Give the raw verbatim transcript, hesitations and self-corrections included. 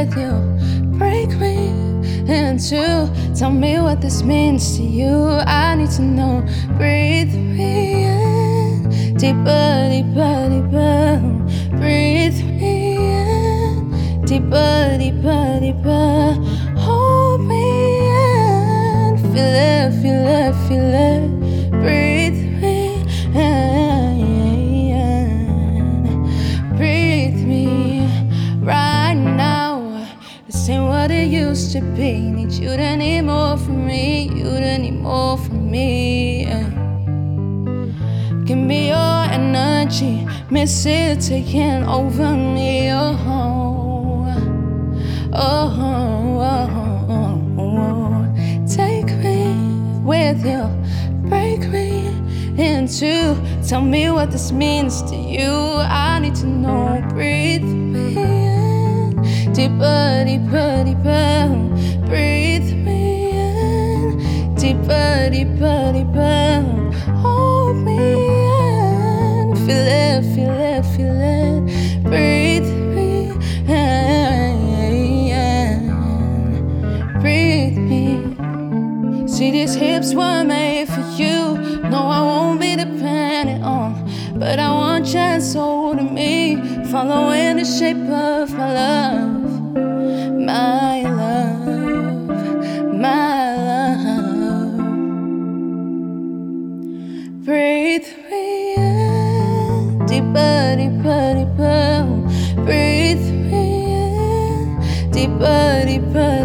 with you. Break me in two. Tell me what this means to you. I need to know. Breathe me in, deeper, deeper, deeper. Breathe me in, deeper, deeper, deeper. Hold me in, feel it, feel it, feel it. Breathe me in, breathe me right now. This ain't what it used to be. Need you to need more from me, you to need more from me. Yeah. Give me your energy, miss it taking over me. Oh, oh, oh, oh, oh. Take me with you, break me in two. Tell me what this means to you. I need to know. Breathe me in, deeper, deeper, deeper. Breathe me in, deeper, deeper, deeper. Hold me in, feel it, feel it, feel it. Breathe me in, breathe me. See, these hips were made for you. No, I won't be dependent on, but I want your soul to me, following the shape of my love. My love, my love. Breathe me in, deeper, deeper, deeper. Breathe me in, deeper, deeper,